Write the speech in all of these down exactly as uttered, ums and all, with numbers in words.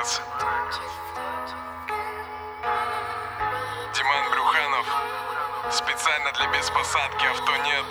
Рекордс. Диман Брюханов. Специально для без посадки авто нет.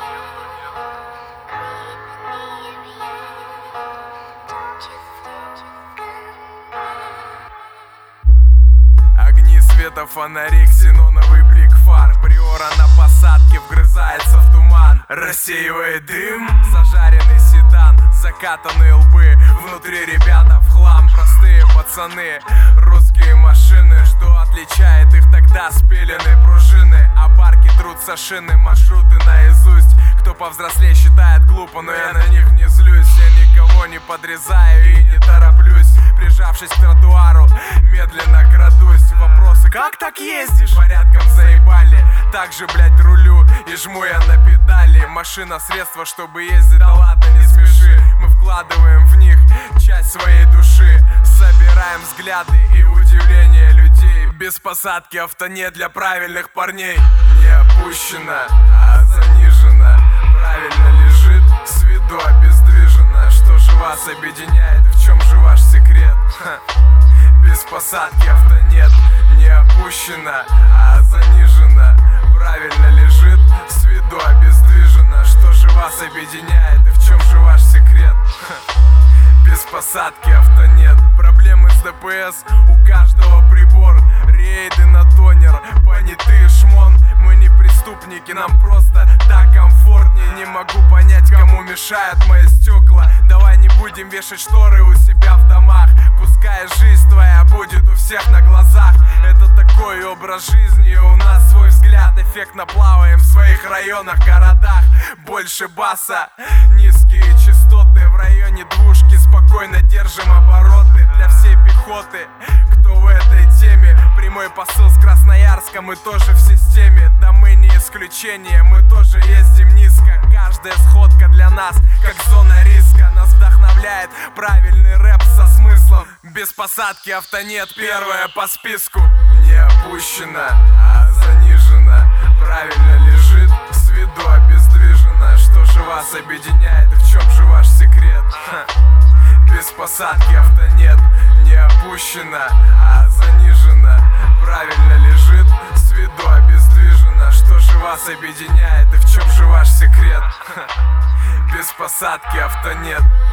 Огни света, фонари, ксеноновый блик фар. Приора на посадке вгрызается в туман. Рассеивает дым, зажаренный седан, закатанные лбы. Внутри ребята в хлам, простые пацаны. Русские машины, что отличает их тогда? Спиленные пружины, а барки трутся шины. Маршруты наизусть, кто повзрослее считает глупо, но я на них не злюсь. Я никого не подрезаю и не тороплюсь. Прижавшись к тротуару, медленно крадусь. Вопросы: как так ездишь? Порядком заебали. Так же, блять, рулю и жму я на педали. Машина — средство, чтобы ездить, да ладно, не смеши. Мы вкладываем в них часть своей души. Собираем взгляды и удивление людей. Без посадки авто нет для правильных парней. Не опущено, а занижено. Правильно лежит, с виду обездвижено. Что же вас объединяет, в чем же ваш секрет? Ха. Без посадки авто нет. Не опущено, а занижено. Правильно лежит, с виду обездвижено. Что же вас объединяет и в чем же ваш секрет? Ха. Без посадки авто нет. Проблемы с ДПС, у каждого прибор. Рейды на тонер, понятые шмон. Мы не преступники, нам просто так комфортнее. Не могу понять, кому мешают мои стекла. Давай не будем вешать шторы у себя в домах. Пускай жизнь твоя будет у всех на глазах. Это такой образ жизни, у нас свой взгляд. Эффектно плаваем в своих районах, городах. Больше баса, низкие частоты. В районе двушки спокойно держим обороты. Для всей пехоты, кто в этой теме. Прямой посыл с Красноярска, мы тоже в системе. Да мы не исключение, мы тоже ездим низко. Каждая сходка для нас как зона риска. Нас вдохновляет правильный рэп со смыслом. Без посадки авто нет, первое по списку. Не опущено, а занижено. Правильно лежит, с виду обездвижено. Что же вас объединяет и в чем же ваш секрет? Ха. Без посадки авто нет. Не опущено, а занижено. Правильно лежит, с виду обездвижено. Что же вас объединяет и в чем же ваш секрет? Ха. Без посадки авто нет.